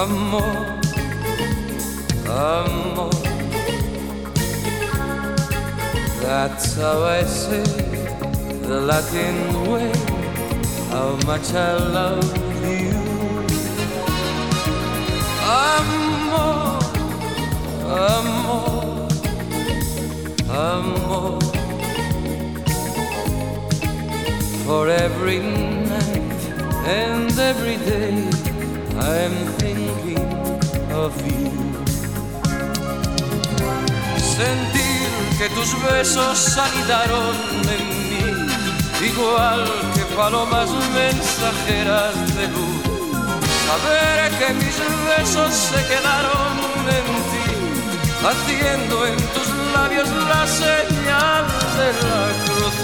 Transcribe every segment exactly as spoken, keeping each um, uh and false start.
Amor, amor. That's how I say the Latin way, how much I love you. Amor, amor, amor. For every night and every day I'm thinking of you. Sentir que tus besos anidaron en mí, igual que palomas mensajeras de luz. Saber que mis besos se quedaron en ti, haciendo en tus labios la señal de la cruz.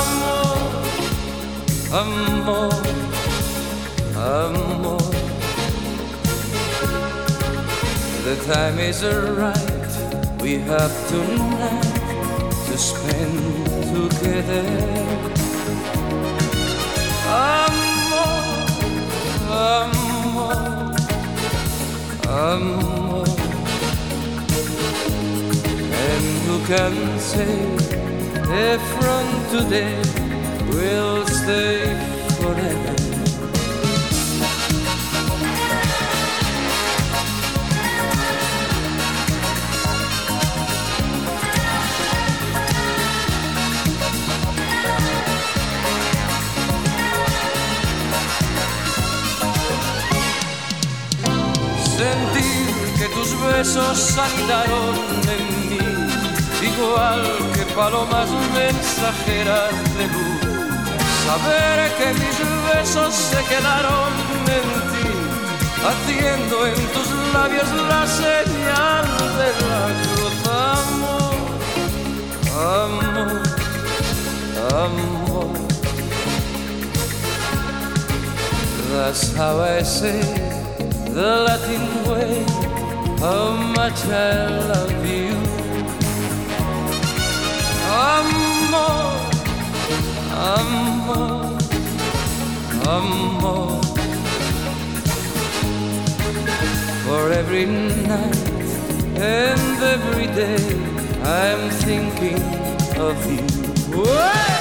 Amor, amor, amor. The time is right, we have tonight to spend together. Amor, amor, amor. And who can say if from today we'll stay forever? Sentir que tus besos anidaron en mí, igual que palomas mensajeras de luz. Saber que mis besos se quedaron en ti, haciendo en tus labios la señal de la cruz. Amor, amor, amor. That's how I say the Latin way, how much I love you. Amor, amor, amor. For every night and every day I'm thinking of you. Whoa!